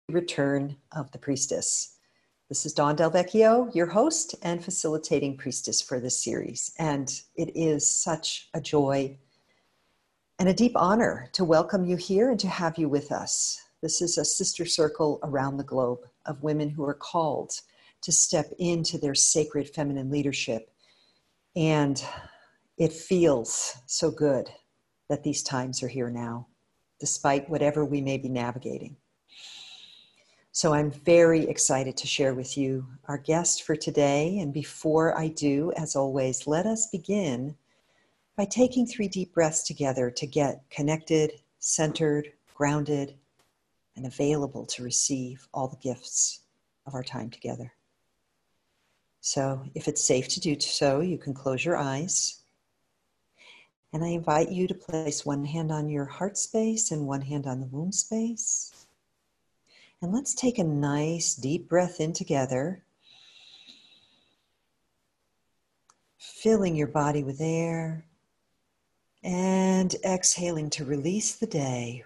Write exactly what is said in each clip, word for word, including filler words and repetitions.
Return of the Priestess. This is Dawn Del Vecchio, your host and facilitating priestess for this series. And it is such a joy and a deep honor to welcome you here and to have you with us. This is a sister circle around the globe of women who are called to step into their sacred feminine leadership. And it feels so good that these times are here now, despite whatever we may be navigating. So I'm very excited to share with you our guest for today. And before I do, as always, let us begin by taking three deep breaths together to get connected, centered, grounded, and available to receive all the gifts of our time together. So if it's safe to do so, you can close your eyes. And I invite you to place one hand on your heart space and one hand on the womb space. And let's take a nice deep breath in together, filling your body with air and exhaling to release the day.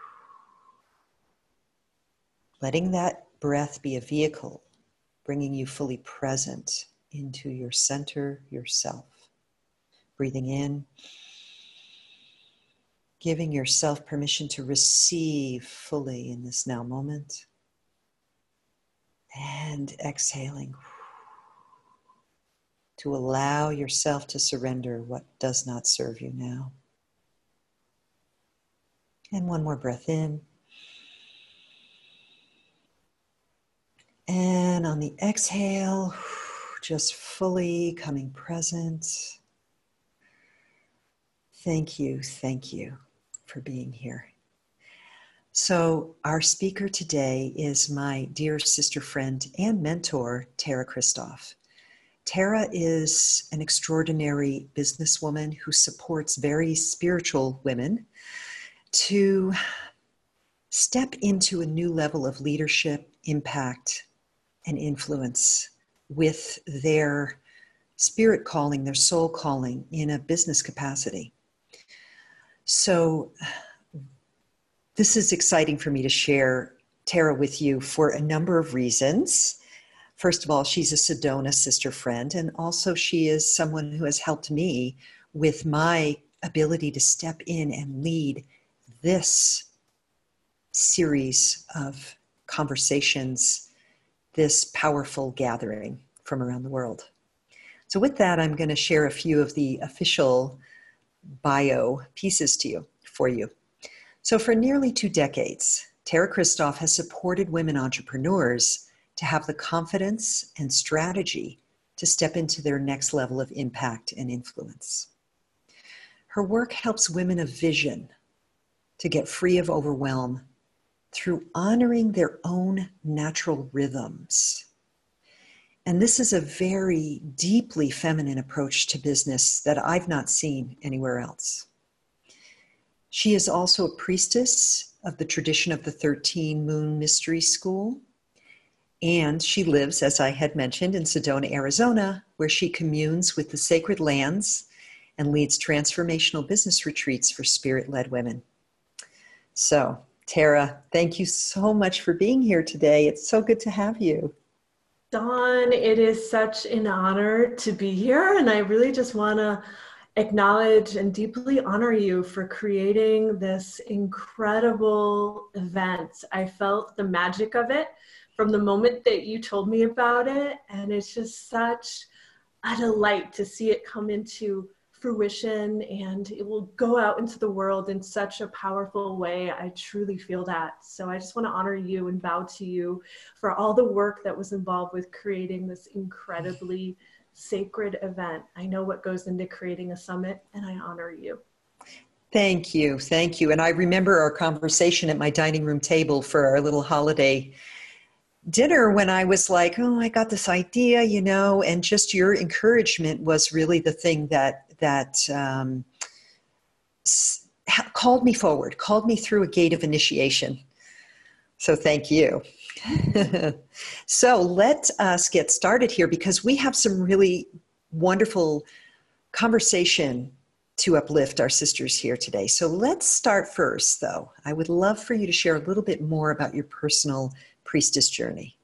Letting that breath be a vehicle, bringing you fully present into your center, yourself. Breathing in, giving yourself permission to receive fully in this now moment. And exhaling to allow yourself to surrender what does not serve you now. And one more breath in. And on the exhale, just fully coming present. Thank you, thank you for being here. So our speaker today is my dear sister friend and mentor, Tara Christoff. Tara is an extraordinary businesswoman who supports very spiritual women to step into a new level of leadership, impact, and influence with their spirit calling, their soul calling in a business capacity. So this is exciting for me to share Tara with you for a number of reasons. First of all, she's a Sedona sister friend, and also she is someone who has helped me with my ability to step in and lead this series of conversations, this powerful gathering from around the world. So with that, I'm going to share a few of the official bio pieces to you, for you. So for nearly two decades, Tara Christoff has supported women entrepreneurs to have the confidence and strategy to step into their next level of impact and influence. Her work helps women of vision to get free of overwhelm through honoring their own natural rhythms. And this is a very deeply feminine approach to business that I've not seen anywhere else. She is also a priestess of the tradition of the thirteen Moon Mystery School. And she lives, as I had mentioned, in Sedona, Arizona, where she communes with the sacred lands and leads transformational business retreats for spirit-led women. So, Tara, thank you so much for being here today. It's so good to have you. Dawn, it is such an honor to be here, and I really just want to acknowledge and deeply honor you for creating this incredible event. I felt the magic of it from the moment that you told me about it, and it's just such a delight to see it come into fruition, and it will go out into the world in such a powerful way. I truly feel that. So I just want to honor you and bow to you for all the work that was involved with creating this incredibly sacred event. I know what goes into creating a summit, and I honor you. Thank you. Thank you. And I remember our conversation at my dining room table for our little holiday dinner when I was like, oh, I got this idea, you know, and just your encouragement was really the thing that that um, s- called me forward, called me through a gate of initiation. So thank you. So let us get started here because we have some really wonderful conversation to uplift our sisters here today. So let's start first, though. I would love for you to share a little bit more about your personal priestess journey?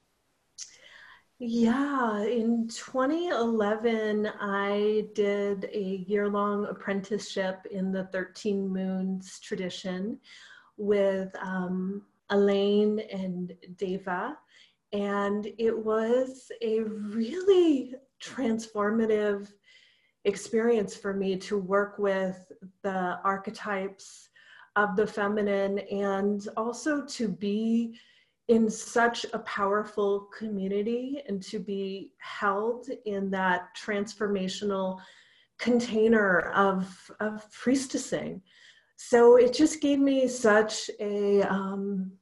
Yeah, in twenty eleven, I did a year-long apprenticeship in the thirteen Moons tradition with um, Elaine and Deva. And it was a really transformative experience for me to work with the archetypes of the feminine, and also to be in such a powerful community and to be held in that transformational container of, of priestessing. So it just gave me such a, um,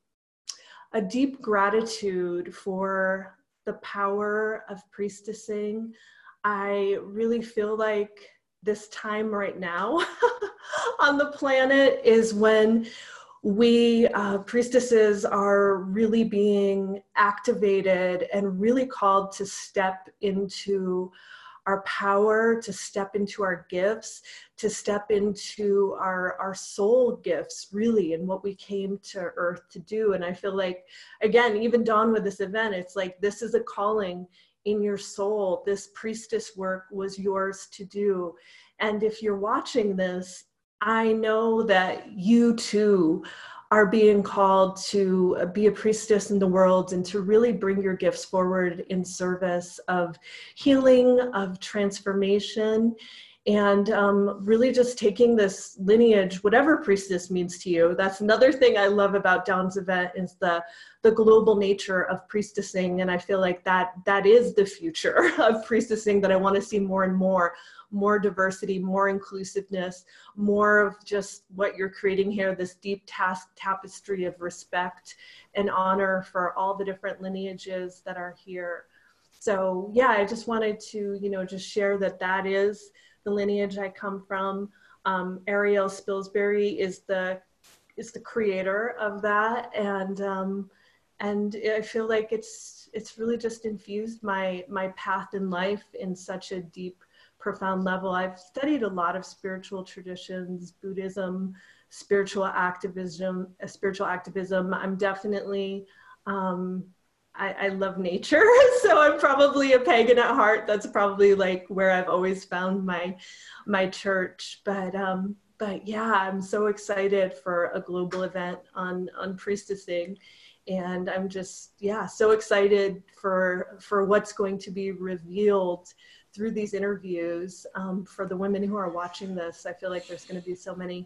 a deep gratitude for the power of priestessing. I really feel like this time right now on the planet is when we uh, priestesses are really being activated and really called to step into our power, to step into our gifts, to step into our, our soul gifts, really, and what we came to earth to do. And I feel like, again, even Dawn with this event, it's like, this is a calling in your soul. This priestess work was yours to do. And if you're watching this, I know that you too are being called to be a priestess in the world and to really bring your gifts forward in service of healing, of transformation, and um, really just taking this lineage, whatever priestess means to you. That's another thing I love about Dawn's event, is the, the global nature of priestessing. And I feel like that that is the future of priestessing that I want to see more and more. More diversity, more inclusiveness, more of just what you're creating here, this deep task tapestry of respect and honor for all the different lineages that are here. So yeah, I just wanted to, you know, just share that that is the lineage I come from. Um, Ariel Spilsbury is the is the creator of that, and um, and I feel like it's it's really just infused my my path in life in such a deep, profound level. I've studied a lot of spiritual traditions, Buddhism, spiritual activism, uh, spiritual activism. I'm definitely, um, I, I love nature, so I'm probably a pagan at heart. That's probably like where I've always found my, my church. But, um, but yeah, I'm so excited for a global event on, on priestessing. And I'm just, yeah, so excited for, for what's going to be revealed through these interviews. Um, for the women who are watching this, I feel like there's going to be so many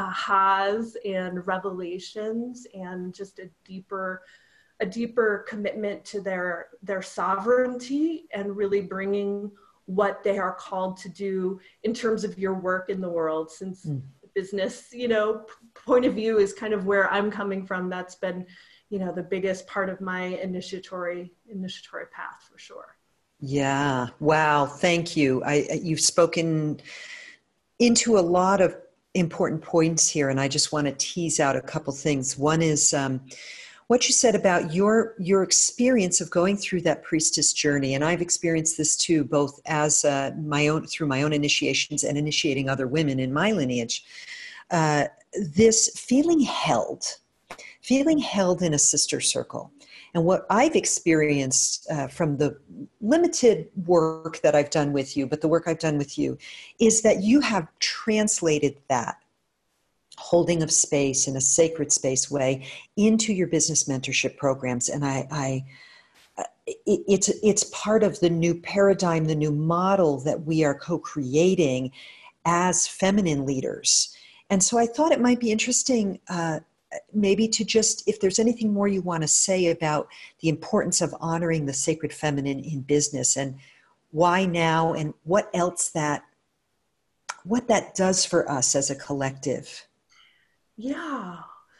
ahas and revelations, and just a deeper, a deeper commitment to their, their sovereignty, and really bringing what they are called to do in terms of your work in the world. Since mm. business, you know, point of view is kind of where I'm coming from. That's been, you know, the biggest part of my initiatory, initiatory path for sure. Yeah. Wow. Thank you. I, you've spoken into a lot of important points here, and I just want to tease out a couple things. One is um, what you said about your your experience of going through that priestess journey, and I've experienced this too, both as uh, my own through my own initiations and initiating other women in my lineage. Uh, this feeling held, feeling held in a sister circle. And what I've experienced uh, from the limited work that I've done with you, but the work I've done with you, is that you have translated that holding of space in a sacred space way into your business mentorship programs. And I, I it, it's, it's part of the new paradigm, the new model that we are co-creating as feminine leaders. And so I thought it might be interesting uh, maybe to just, if there's anything more you want to say about the importance of honoring the sacred feminine in business, and why now, and what else that, what that does for us as a collective. Yeah.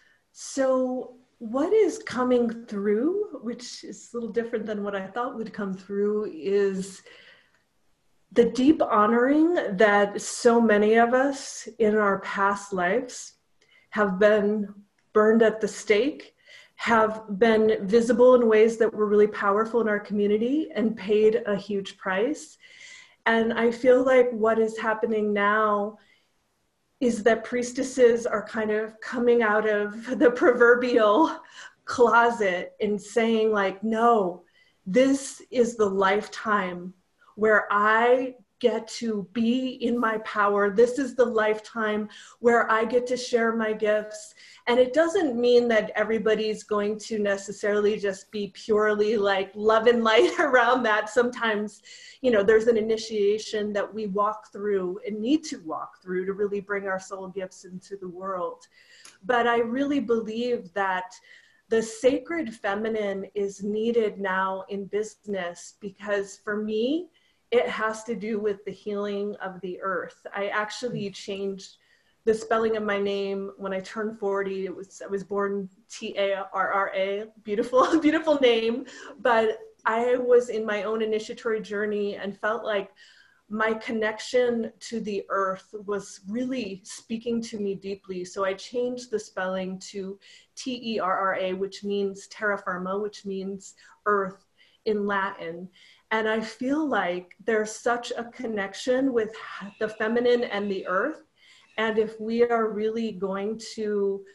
So what is coming through, which is a little different than what I thought would come through, is the deep honoring that so many of us in our past lives have been burned at the stake, have been visible in ways that were really powerful in our community and paid a huge price. And I feel like what is happening now is that priestesses are kind of coming out of the proverbial closet and saying like, no, this is the lifetime where I get to be in my power. This is the lifetime where I get to share my gifts. And it doesn't mean that everybody's going to necessarily just be purely like love and light around that. Sometimes, you know, there's an initiation that we walk through and need to walk through to really bring our soul gifts into the world. But I really believe that the sacred feminine is needed now in business, because for me, it has to do with the healing of the earth. I actually changed the spelling of my name when I turned forty. It was, I was born T A R R A, beautiful, beautiful name. But I was in my own initiatory journey and felt like my connection to the earth was really speaking to me deeply. So I changed the spelling to T E R R A, which means terra firma, which means earth in Latin. And I feel like there's such a connection with the feminine and the earth. And if we are really going to,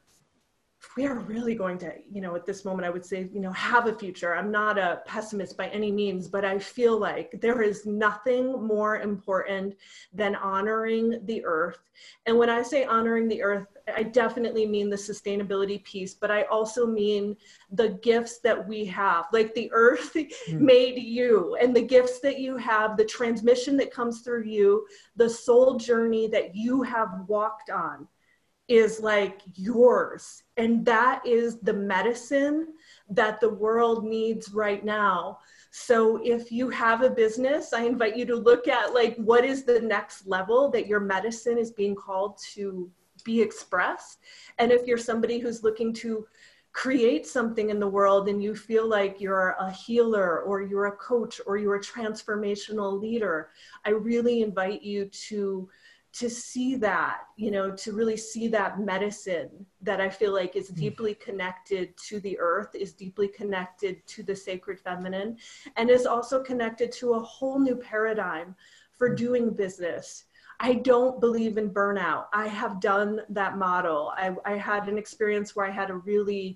if we are really going to, you know, at this moment, I would say, you know, have a future. I'm not a pessimist by any means, but I feel like there is nothing more important than honoring the earth. And when I say honoring the earth, I definitely mean the sustainability piece, but I also mean the gifts that we have, like the earth mm. made you, and the gifts that you have, the transmission that comes through you, the soul journey that you have walked on is like yours. And that is the medicine that the world needs right now. So if you have a business, I invite you to look at like, what is the next level that your medicine is being called to be expressed? And if you're somebody who's looking to create something in the world and you feel like you're a healer or you're a coach or you're a transformational leader, I really invite you to to see that, you know, to really see that medicine that I feel like is deeply connected to the earth, is deeply connected to the sacred feminine, and is also connected to a whole new paradigm for doing business. I don't believe in burnout. I have done that model. I, I had an experience where I had a really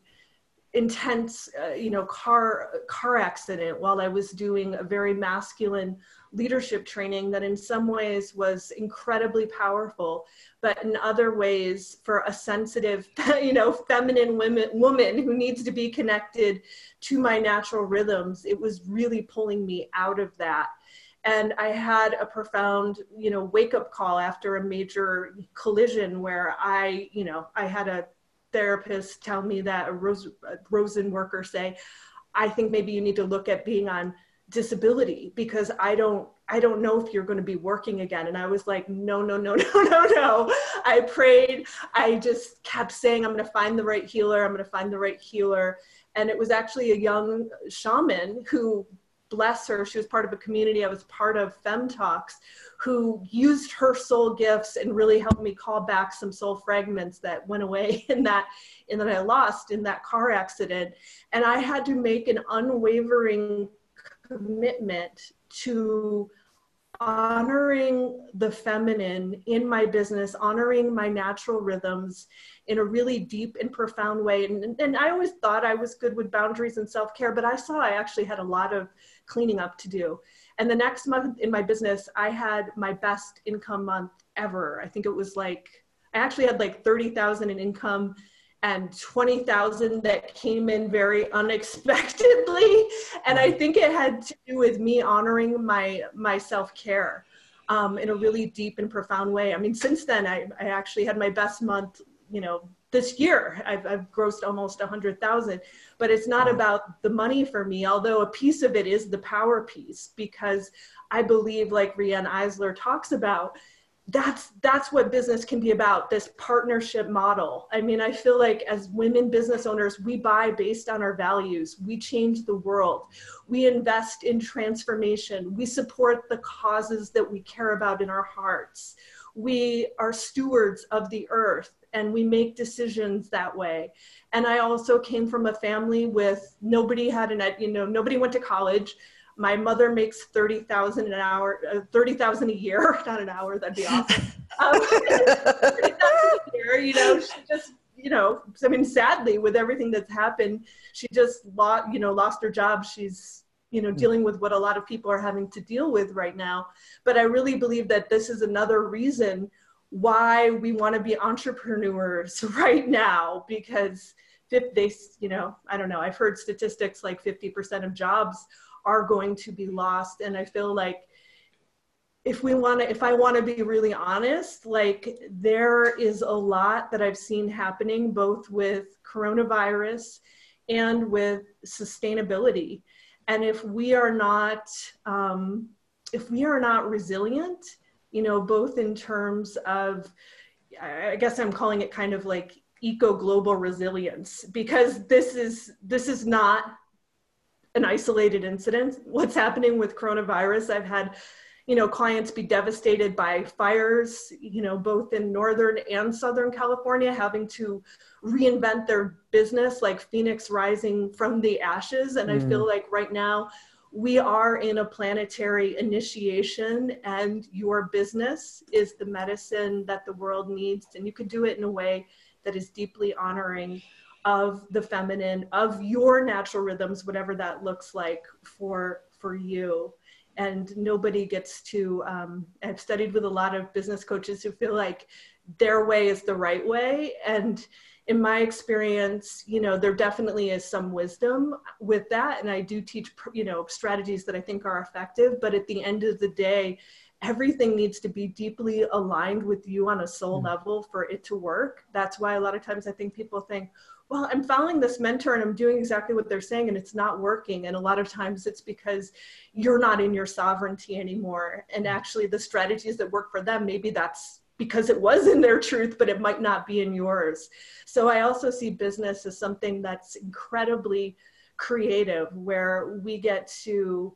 intense, uh, you know, car car accident while I was doing a very masculine leadership training that in some ways was incredibly powerful, but in other ways, for a sensitive, you know, feminine women, woman who needs to be connected to my natural rhythms, it was really pulling me out of that. And I had a profound, you know, wake up call after a major collision where I, you know, I had a therapist tell me that, a, Rose, a Rosen worker say, I think maybe you need to look at being on disability because I don't, I don't know if you're going to be working again. And I was like, no, no, no, no, no, no. I prayed. I just kept saying, I'm going to find the right healer. I'm going to find the right healer. And it was actually a young shaman who, bless her, she was part of a community. I was part of Fem Talks, who used her soul gifts and really helped me call back some soul fragments that went away in that, and that I lost in that car accident. And I had to make an unwavering commitment to honoring the feminine in my business, honoring my natural rhythms in a really deep and profound way. And, and I always thought I was good with boundaries and self-care, but I saw I actually had a lot of cleaning up to do. And the next month in my business, I had my best income month ever. I think it was like, I actually had like thirty thousand in income and twenty thousand that came in very unexpectedly. And I think it had to do with me honoring my, my self-care um, in a really deep and profound way. I mean, since then, I, I actually had my best month, you know, this year. I've, I've grossed almost a hundred thousand, but it's not about the money for me, although a piece of it is the power piece, because I believe, like Riane Eisler talks about, that's that's what business can be about, this partnership model. I mean, I feel like as women business owners, we buy based on our values. We change the world. We invest in transformation. We support the causes that we care about in our hearts. We are stewards of the earth and we make decisions that way. And I also came from a family with nobody had an, you know, nobody went to college. My mother makes thirty thousand an hour, uh, thirty thousand a year, not an hour, that'd be awesome. Um, thirty thousand a year, you know, she just, you know, I mean, sadly, with everything that's happened, she just lost, you know, lost her job. She's, you know, dealing with what a lot of people are having to deal with right now. But I really believe that this is another reason why we want to be entrepreneurs right now, because if they, you know, I don't know, I've heard statistics like fifty percent of jobs are going to be lost. And I feel like if we want to, if I want to be really honest, like there is a lot that I've seen happening both with coronavirus and with sustainability. And if we are not, um, if we are not resilient, you know, both in terms of, I guess I'm calling it kind of like eco-global resilience, because this is, this is not an isolated incident. What's happening with coronavirus, I've had, you know, clients be devastated by fires, you know, both in Northern and Southern California, having to reinvent their business, like Phoenix rising from the ashes. And mm. I feel like right now we are in a planetary initiation, and your business is the medicine that the world needs. And you can do it in a way that is deeply honoring of the feminine, of your natural rhythms, whatever that looks like for, for you. And nobody gets to, um, I've studied with a lot of business coaches who feel like their way is the right way. And in my experience, you know, there definitely is some wisdom with that. And I do teach, you know, strategies that I think are effective, but at the end of the day, everything needs to be deeply aligned with you on a soul mm-hmm. level for it to work. That's why a lot of times I think people think, well, I'm following this mentor and I'm doing exactly what they're saying and it's not working. And a lot of times it's because you're not in your sovereignty anymore. And actually the strategies that work for them, maybe that's because it was in their truth, but it might not be in yours. So I also see business as something that's incredibly creative, where we get to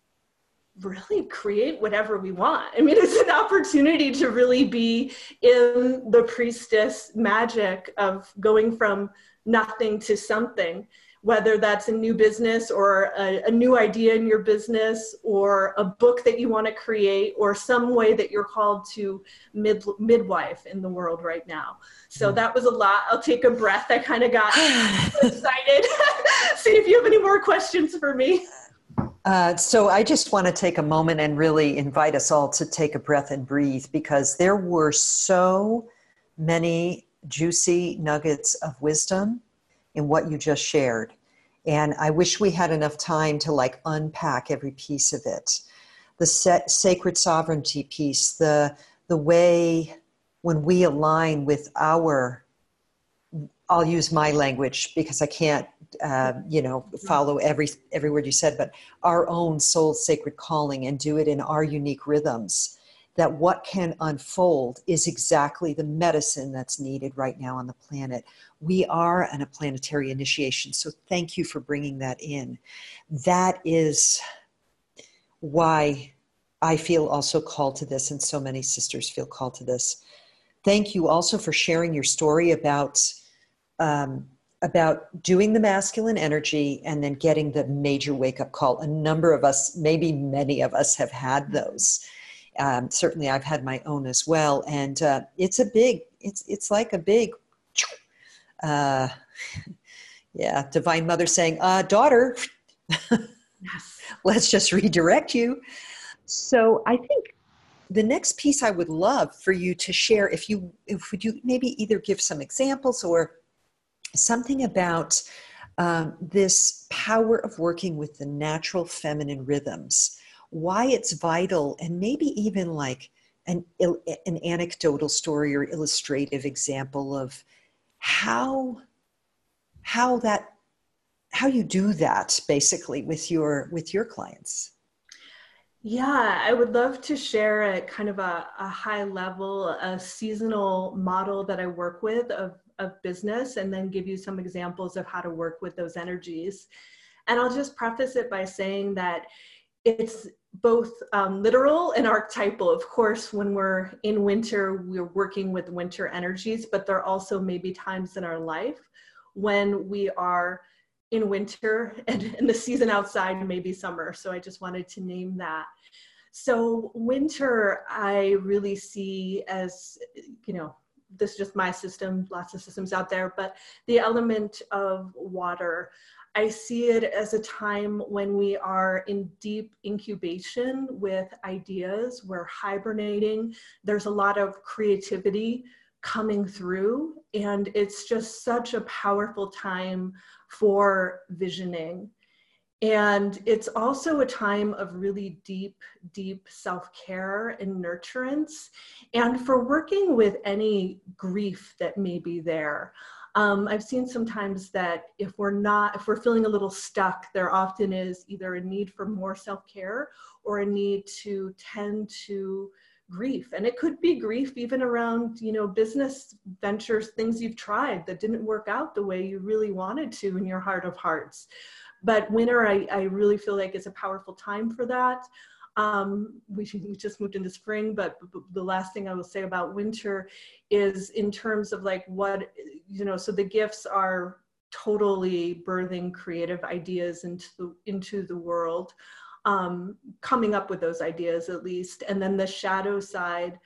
really create whatever we want. I mean, it's an opportunity to really be in the priestess magic of going from nothing to something, whether that's a new business or a, a new idea in your business or a book that you want to create or some way that you're called to mid, midwife in the world right now. So that was a lot. I'll take a breath. I kind of got excited. See if you have any more questions for me. Uh, so I just want to take a moment and really invite us all to take a breath and breathe, because there were so many juicy nuggets of wisdom in what you just shared. And I wish we had enough time to like unpack every piece of it. The set, sacred sovereignty piece, the, the way when we align with our, I'll use my language because I can't, uh, you know, follow every, every word you said, but our own soul sacred calling and do it in our unique rhythms, that what can unfold is exactly the medicine that's needed right now on the planet. We are in a planetary initiation, so thank you for bringing that in. That is why I feel also called to this, and so many sisters feel called to this. Thank you also for sharing your story about um, about doing the masculine energy and then getting the major wake-up call. A number of us, maybe many of us, have had those. Um, certainly I've had my own as well. And uh, it's a big, it's it's like a big, uh, yeah, Divine Mother saying, uh, daughter, yes. Let's just redirect you. So I think the next piece I would love for you to share, if you, if would you maybe either give some examples or something about um, this power of working with the natural feminine rhythms, why it's vital, and maybe even like an, an anecdotal story or illustrative example of how, how that, how you do that basically with your, with your clients. Yeah, I would love to share a kind of a, a high level, a seasonal model that I work with of, of business, and then give you some examples of how to work with those energies. And I'll just preface it by saying that it's both um, literal and archetypal. Of course, when we're in winter, we're working with winter energies, but there also may be times in our life when we are in winter and, and the season outside may be summer. So I just wanted to name that. So winter, I really see as, you know, this is just my system, lots of systems out there, but the element of water, I see it as a time when we are in deep incubation with ideas. We're hibernating. There's a lot of creativity coming through, and it's just such a powerful time for visioning. And it's also a time of really deep, deep self-care and nurturance, and for working with any grief that may be there. Um, I've seen sometimes that if we're not, if we're feeling a little stuck, there often is either a need for more self-care or a need to tend to grief. And it could be grief even around, you know, business ventures, things you've tried that didn't work out the way you really wanted to in your heart of hearts. But winter, I, I really feel like it's a powerful time for that. Um, we, we just moved into spring, but the last thing I will say about winter is in terms of like what, you know, so the gifts are totally birthing creative ideas into the, into the world, um, coming up with those ideas at least. And then the shadow side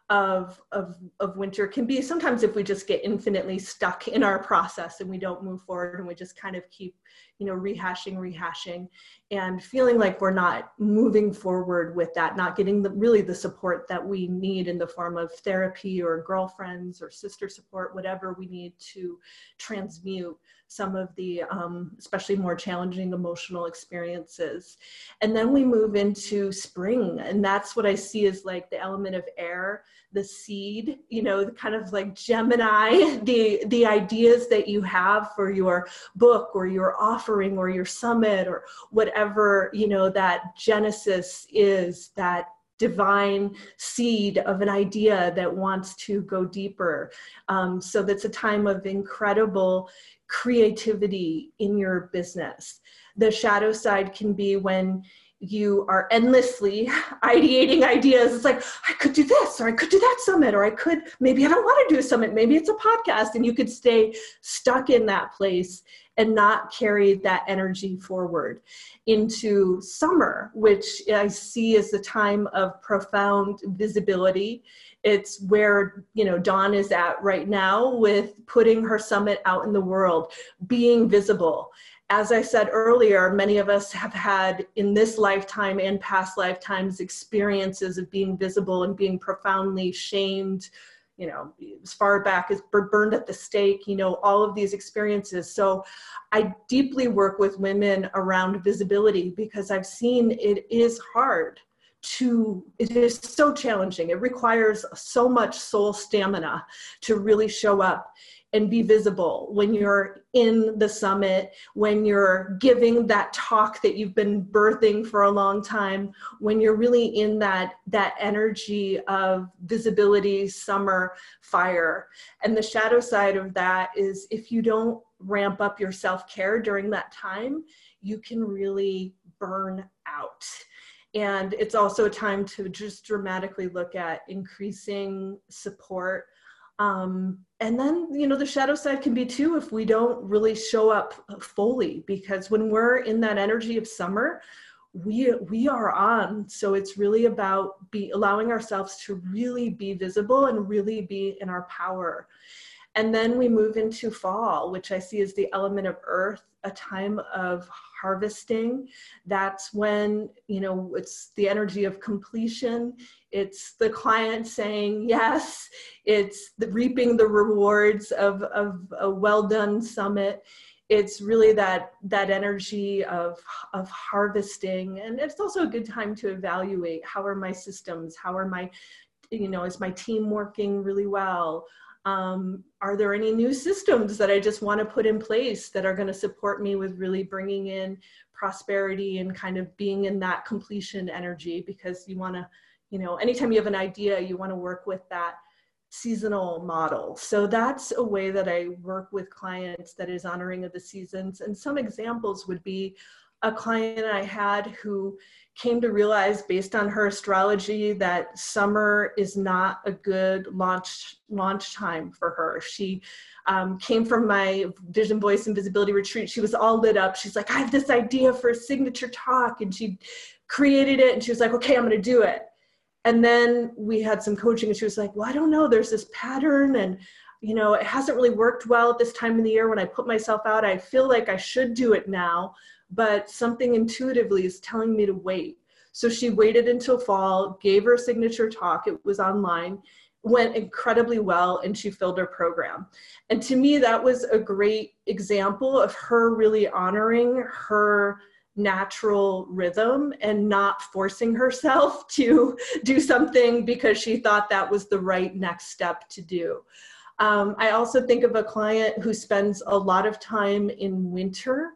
of, of, of winter can be sometimes if we just get infinitely stuck in our process and we don't move forward and we just kind of keep, you know, rehashing, rehashing and feeling like we're not moving forward with that, not getting the, really the support that we need in the form of therapy or girlfriends or sister support, whatever we need to transmute some of the, um, especially more challenging emotional experiences. And then we move into spring, and that's what I see as like the element of air, the seed, you know, the kind of like Gemini, the, the ideas that you have for your book or your offering or your summit or whatever, you know, that Genesis is, that divine seed of an idea that wants to go deeper. Um, so that's a time of incredible creativity in your business. The shadow side can be when you are endlessly ideating ideas. It's like, I could do this, or I could do that summit, or I could, maybe I don't want to do a summit, maybe it's a podcast, and you could stay stuck in that place and not carry that energy forward into summer, which I see as the time of profound visibility. It's where, you know, Dawn is at right now with putting her summit out in the world, being visible. As I said earlier, many of us have had in this lifetime and past lifetimes experiences of being visible and being profoundly shamed, you know, as far back as burned at the stake, you know, all of these experiences. So I deeply work with women around visibility because I've seen it is hard to, it is so challenging. It requires so much soul stamina to really show up and be visible when you're in the summit, when you're giving that talk that you've been birthing for a long time, when you're really in that, that energy of visibility, summer fire. And the shadow side of that is if you don't ramp up your self-care during that time, you can really burn out. And it's also a time to just dramatically look at increasing support. Um, and then, you know, the shadow side can be too if we don't really show up fully, because when we're in that energy of summer, we we are on. So it's really about be allowing ourselves to really be visible and really be in our power. And then we move into fall, which I see as the element of earth, a time of harvesting. That's when, you know, it's the energy of completion. It's the client saying yes. It's the reaping the rewards of, of a well done summit. It's really that, that energy of, of harvesting. And it's also a good time to evaluate, how are my systems? How are my, you know, is my team working really well? Um, are there any new systems that I just want to put in place that are going to support me with really bringing in prosperity and kind of being in that completion energy? Because you want to, you know, anytime you have an idea, you want to work with that seasonal model. So that's a way that I work with clients that is honoring of the seasons. And some examples would be a client I had who came to realize based on her astrology that summer is not a good launch launch time for her. She um, came from my Vision, Voice, and Visibility retreat. She was all lit up. She's like, I have this idea for a signature talk. And she created it and she was like, okay, I'm going to do it. And then we had some coaching and she was like, well, I don't know, there's this pattern and, you know, it hasn't really worked well at this time of the year when I put myself out. I feel like I should do it now, but something intuitively is telling me to wait. So she waited until fall, gave her signature talk. It was online, went incredibly well, and she filled her program. And to me, that was a great example of her really honoring her natural rhythm and not forcing herself to do something because she thought that was the right next step to do. Um, I also think of a client who spends a lot of time in winter.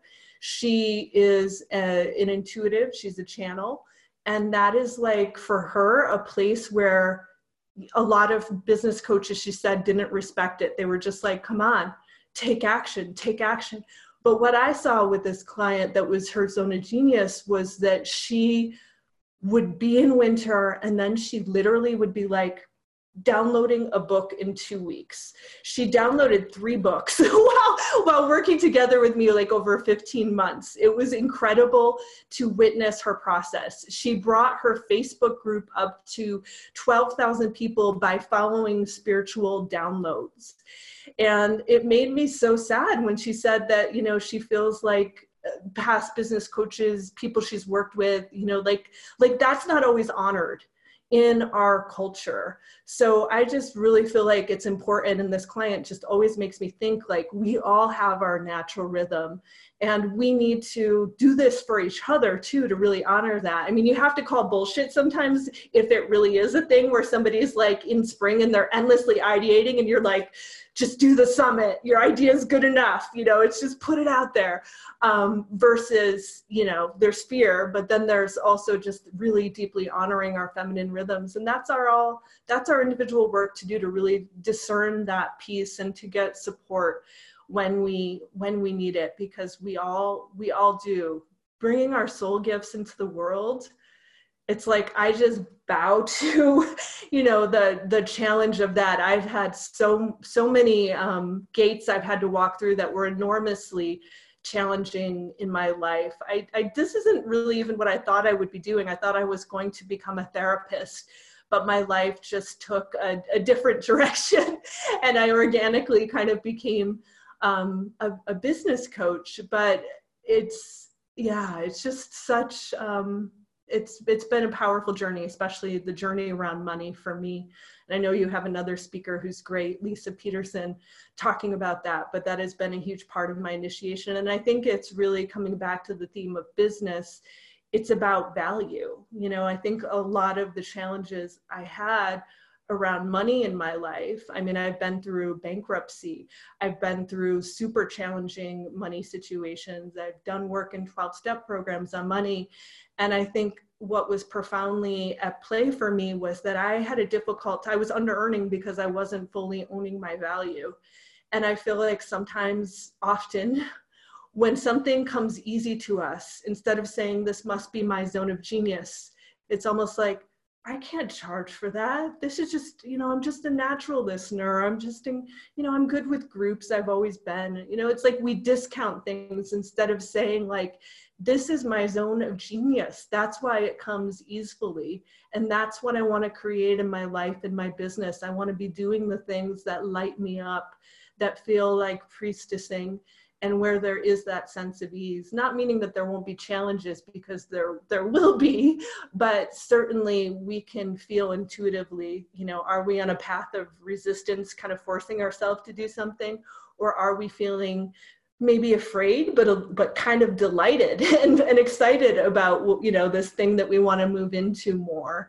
She is a, an intuitive, she's a channel, and that is like for her a place where a lot of business coaches, she said, didn't respect it. They were just like, come on, take action, take action. But what I saw with this client that was her zone of genius was that she would be in winter and then she literally would be like downloading a book in two weeks. She downloaded three books while, while working together with me like over fifteen months. It was incredible to witness her process. She brought her Facebook group up to twelve thousand people by following spiritual downloads. And it made me so sad when she said that, you know, she feels like past business coaches, people she's worked with, you know, like, like that's not always honored in our culture. So I just really feel like it's important, and this client just always makes me think like we all have our natural rhythm and we need to do this for each other too, to really honor that. I mean, you have to call bullshit sometimes if it really is a thing where somebody's like in spring and they're endlessly ideating and you're like, just do the summit. Your idea is good enough. You know, it's just put it out there um, versus, you know, there's fear, but then there's also just really deeply honoring our feminine rhythms. And that's our all, that's our individual work to do, to really discern that piece and to get support when we, when we need it, because we all, we all do. Bringing our soul gifts into the world, it's like I just bow to, you know, the the challenge of that. I've had so so many um, gates I've had to walk through that were enormously challenging in my life. I, I this isn't really even what I thought I would be doing. I thought I was going to become a therapist, but my life just took a, a different direction, and I organically kind of became um, a, a business coach. But it's yeah, it's just such. Um, It's it's been a powerful journey, especially the journey around money for me. And I know you have another speaker who's great, Lisa Peterson, talking about that, but that has been a huge part of my initiation. And I think it's really coming back to the theme of business. It's about value. You know, I think a lot of the challenges I had around money in my life. I mean, I've been through bankruptcy. I've been through super challenging money situations. I've done work in twelve-step programs on money. And I think what was profoundly at play for me was that I had a difficult, I was under earning because I wasn't fully owning my value. And I feel like sometimes, often, when something comes easy to us, instead of saying this must be my zone of genius, it's almost like, I can't charge for that. This is just, you know, I'm just a natural listener. I'm just, in, you know, I'm good with groups. I've always been, you know, it's like we discount things instead of saying like, this is my zone of genius. That's why it comes easily. And that's what I want to create in my life and my business. I want to be doing the things that light me up, that feel like priestessing, and where there is that sense of ease. Not meaning that there won't be challenges, because there there will be, but certainly we can feel intuitively, you know, are we on a path of resistance, kind of forcing ourselves to do something, or are we feeling maybe afraid, but but kind of delighted and, and excited about, you know, this thing that we want to move into more.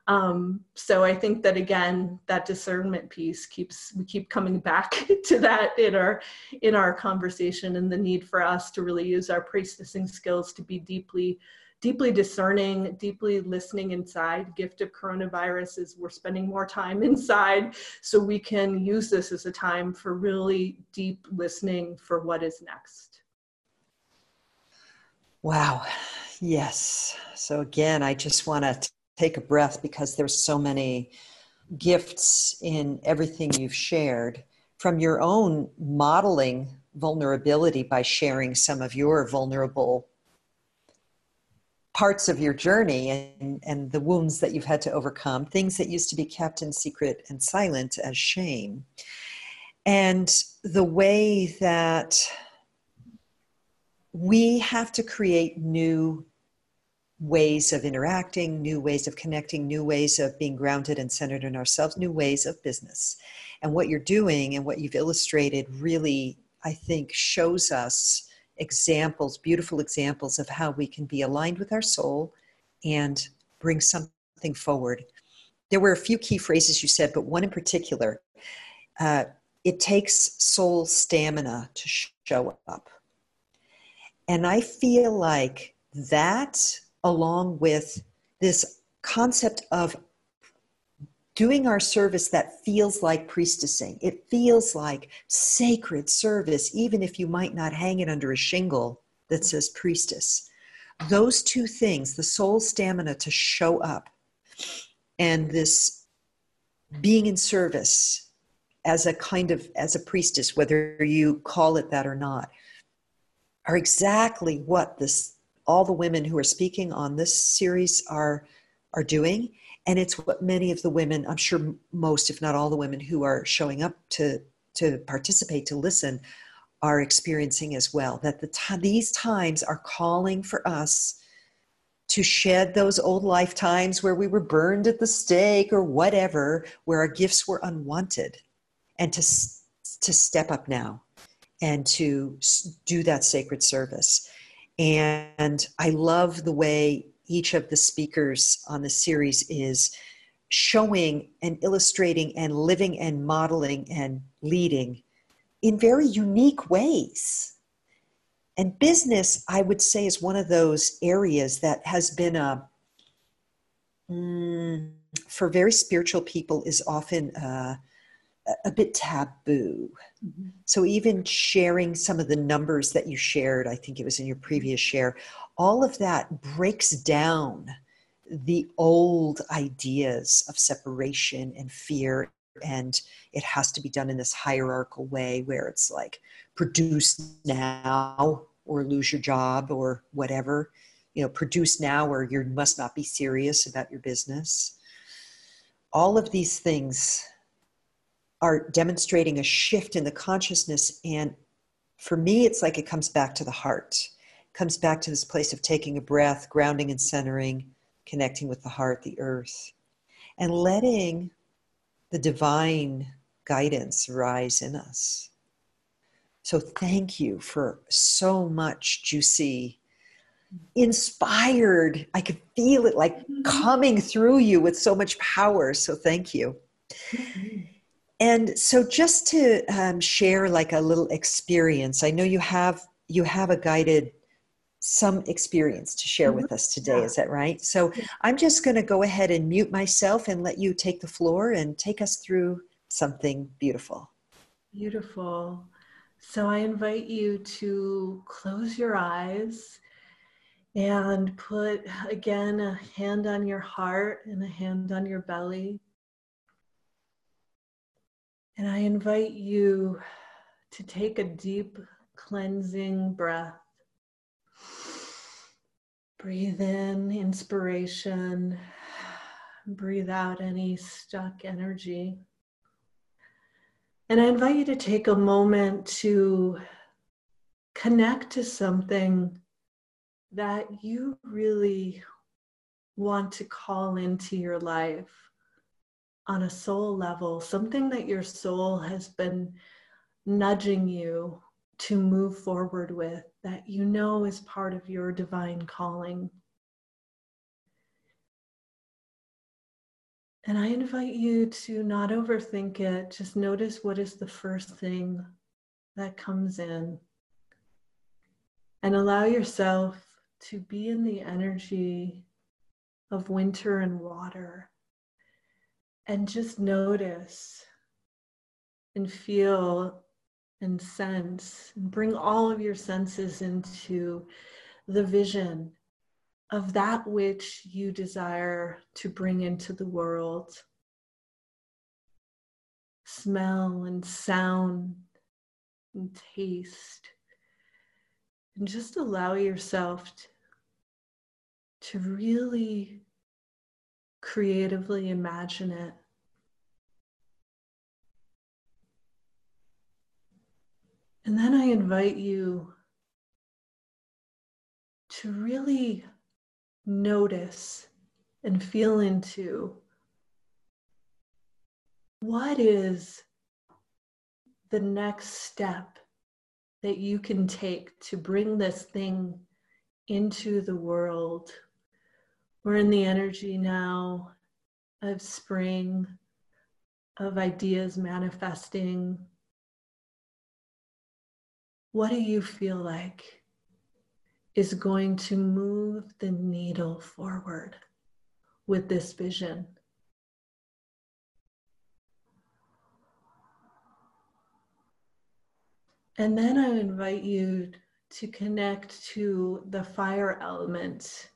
Um, so I think that, again, that discernment piece keeps, we keep coming back to that in our, in our conversation, and the need for us to really use our priestessing skills to be deeply, deeply discerning, deeply listening inside. Gift of coronavirus is we're spending more time inside, so we can use this as a time for really deep listening for what is next. Wow. Yes. So again, I just want to take a breath, because there's so many gifts in everything you've shared, from your own modeling vulnerability by sharing some of your vulnerable parts of your journey and, and the wounds that you've had to overcome, things that used to be kept in secret and silent as shame. And the way that we have to create new ways of interacting, new ways of connecting, new ways of being grounded and centered in ourselves, new ways of business. And what you're doing and what you've illustrated really, I think, shows us examples, beautiful examples of how we can be aligned with our soul and bring something forward. There were a few key phrases you said, but one in particular, uh, it takes soul stamina to show up. And I feel like that, along with this concept of doing our service that feels like priestessing, it feels like sacred service, even if you might not hang it under a shingle that says priestess. Those two things, the soul stamina to show up and this being in service as a kind of, as a priestess, whether you call it that or not, are exactly what this, all the women who are speaking on this series are, are doing. And it's what many of the women, I'm sure most, if not all the women who are showing up to, to participate, to listen, are experiencing as well. That the t- these times are calling for us to shed those old lifetimes where we were burned at the stake or whatever, where our gifts were unwanted, and to, to step up now and to do that sacred service. And I love the way each of the speakers on the series is showing and illustrating and living and modeling and leading in very unique ways. And business, I would say, is one of those areas that has been a, mm, for very spiritual people, is often uh, a bit taboo. Mm-hmm. So even sharing some of the numbers that you shared, I think it was in your previous share, all of that breaks down the old ideas of separation and fear. And it has to be done in this hierarchical way where it's like, produce now or lose your job or whatever, you know, produce now or you must not be serious about your business. All of these things are demonstrating a shift in the consciousness. And for me, it's like it comes back to the heart. It comes back to this place of taking a breath, grounding and centering, connecting with the heart, the earth, and letting the divine guidance rise in us. So thank you for so much juicy, inspired. I could feel it like coming through you with so much power. So thank you. Mm-hmm. And so just to um, share like a little experience, I know you have you have a guided, some experience to share with us today. Yeah. Is that right? So yeah. I'm just going to go ahead and mute myself and let you take the floor and take us through something beautiful. Beautiful. So I invite you to close your eyes and put, again, a hand on your heart and a hand on your belly. And I invite you to take a deep cleansing breath. Breathe in inspiration. Breathe out any stuck energy. And I invite you to take a moment to connect to something that you really want to call into your life on a soul level, something that your soul has been nudging you to move forward with, that you know is part of your divine calling. And I invite you to not overthink it. Just notice what is the first thing that comes in. And allow yourself to be in the energy of winter and water. And just notice and feel and sense, and bring all of your senses into the vision of that which you desire to bring into the world. Smell and sound and taste. And just allow yourself to, to really creatively imagine it. And then I invite you to really notice and feel into what is the next step that you can take to bring this thing into the world. We're in the energy now of spring, of ideas manifesting. What do you feel like is going to move the needle forward with this vision? And then I invite you to connect to the fire element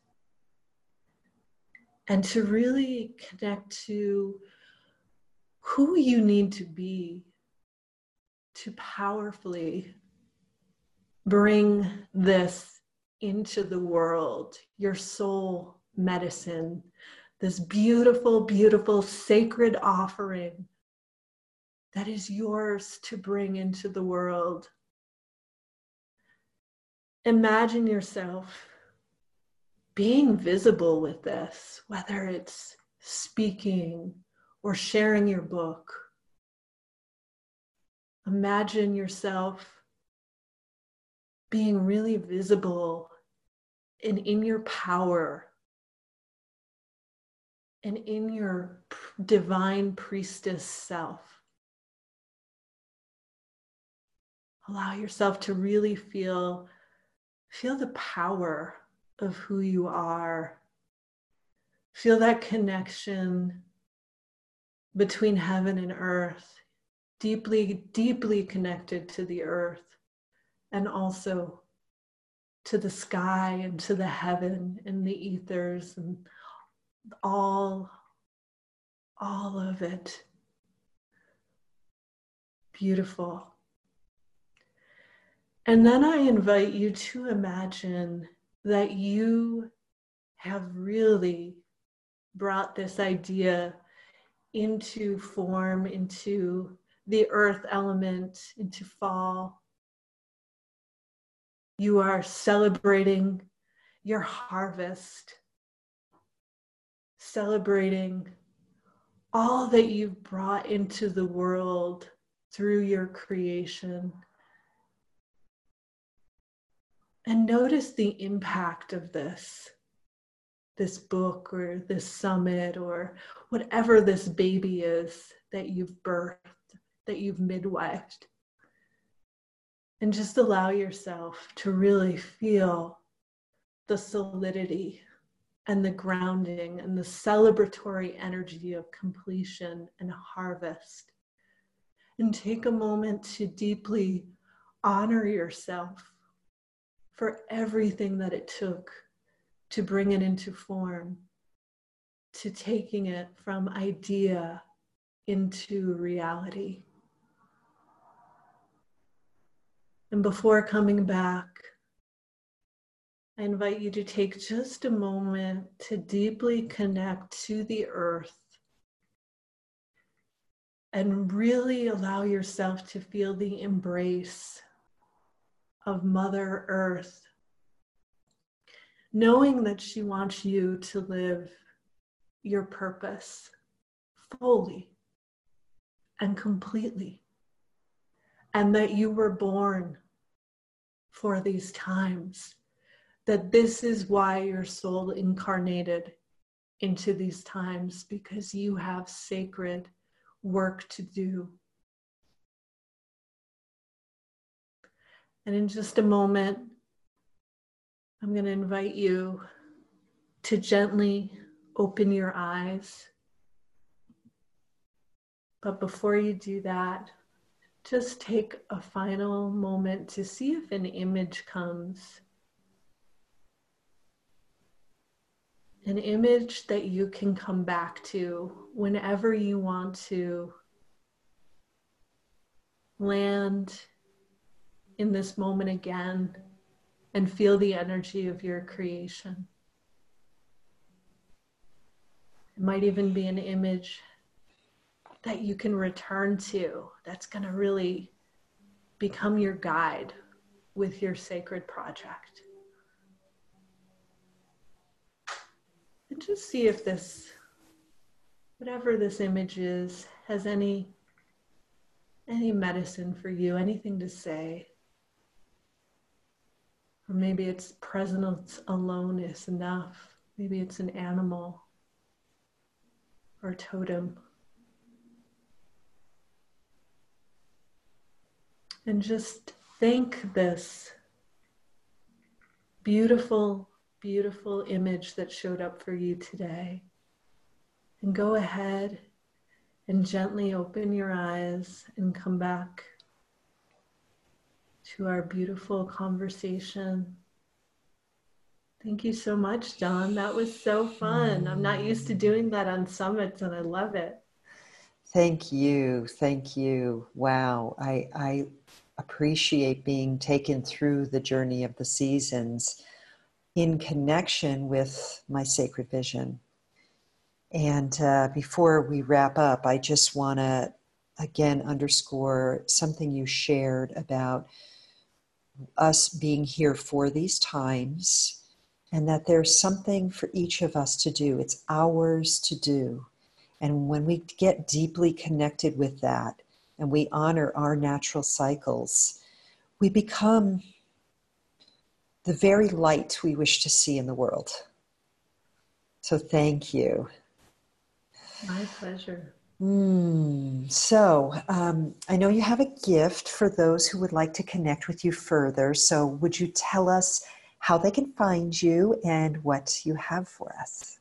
and to really connect to who you need to be to powerfully bring this into the world, your soul medicine, this beautiful, beautiful sacred offering that is yours to bring into the world. Imagine yourself being visible with this, whether it's speaking or sharing your book. Imagine yourself being really visible and in your power and in your divine priestess self. Allow yourself to really feel, feel the power of who you are. Feel that connection between heaven and earth, deeply, deeply connected to the earth and also to the sky and to the heaven and the ethers and all, all of it. Beautiful. And then I invite you to imagine that you have really brought this idea into form, into the earth element, into fall. You are celebrating your harvest, celebrating all that you've brought into the world through your creation. And notice the impact of this, this book or this summit or whatever this baby is that you've birthed, that you've midwifed. And just allow yourself to really feel the solidity and the grounding and the celebratory energy of completion and harvest. And take a moment to deeply honor yourself for everything that it took to bring it into form, to taking it from idea into reality. And before coming back, I invite you to take just a moment to deeply connect to the earth and really allow yourself to feel the embrace of Mother Earth, knowing that she wants you to live your purpose fully and completely, and that you were born for these times, that this is why your soul incarnated into these times, because you have sacred work to do. And in just a moment, I'm going to invite you to gently open your eyes. But before you do that, just take a final moment to see if an image comes. An image that you can come back to whenever you want to land in this moment again and feel the energy of your creation. It might even be an image that you can return to that's going to really become your guide with your sacred project. And just see if this, whatever this image is, has any, any medicine for you, anything to say. Or maybe its presence alone is enough. Maybe it's an animal or a totem. And just thank this beautiful, beautiful image that showed up for you today. And go ahead and gently open your eyes and come back to our beautiful conversation. Thank you so much, Don. That was so fun. I'm not used to doing that on summits, and I love it. Thank you. Thank you. Wow. I, I appreciate being taken through the journey of the seasons in connection with my sacred vision. And uh, before we wrap up, I just want to again underscore something you shared about us being here for these times, and that there's something for each of us to do. It's ours to do. And when we get deeply connected with that and we honor our natural cycles, we become the very light we wish to see in the world. So thank you. My pleasure. Mm, so um, I know you have a gift for those who would like to connect with you further. So would you tell us how they can find you and what you have for us?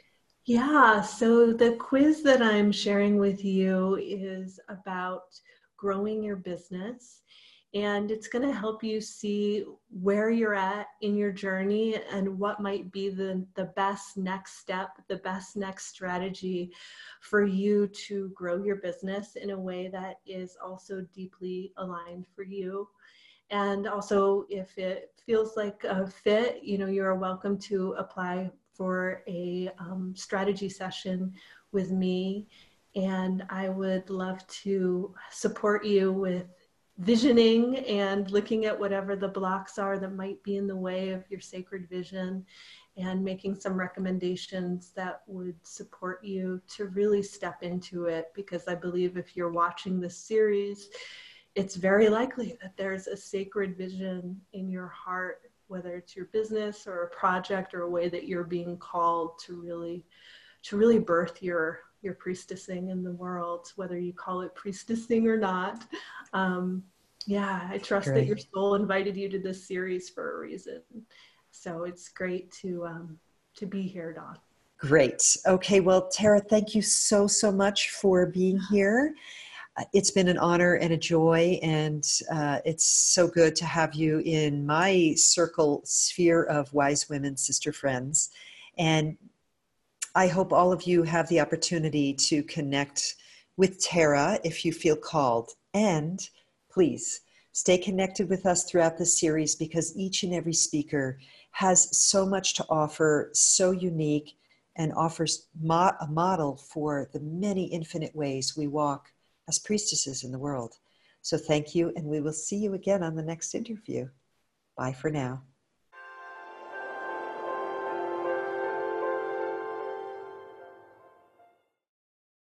Yeah, so the quiz that I'm sharing with you is about growing your business, and it's going to help you see where you're at in your journey and what might be the, the best next step, the best next strategy for you to grow your business in a way that is also deeply aligned for you. And also, if it feels like a fit, you know, you're welcome to apply for a um, strategy session with me. And I would love to support you with visioning and looking at whatever the blocks are that might be in the way of your sacred vision, and making some recommendations that would support you to really step into it. Because I believe if you're watching this series, it's very likely that there's a sacred vision in your heart, whether it's your business or a project or a way that you're being called to really, to really birth your, your priestessing in the world, whether you call it priestessing or not. Um, yeah, I trust Great. that your soul invited you to this series for a reason. So it's great to, um, to be here, Dawn. Great. Okay. Well, Tara, thank you so, so much for being here. It's been an honor and a joy, and uh, it's so good to have you in my circle sphere of wise women, sister friends. And I hope all of you have the opportunity to connect with Tara if you feel called. And please stay connected with us throughout this series, because each and every speaker has so much to offer, so unique, and offers mo- a model for the many infinite ways we walk as priestesses in the world. So thank you, and we will see you again on the next interview. Bye for now.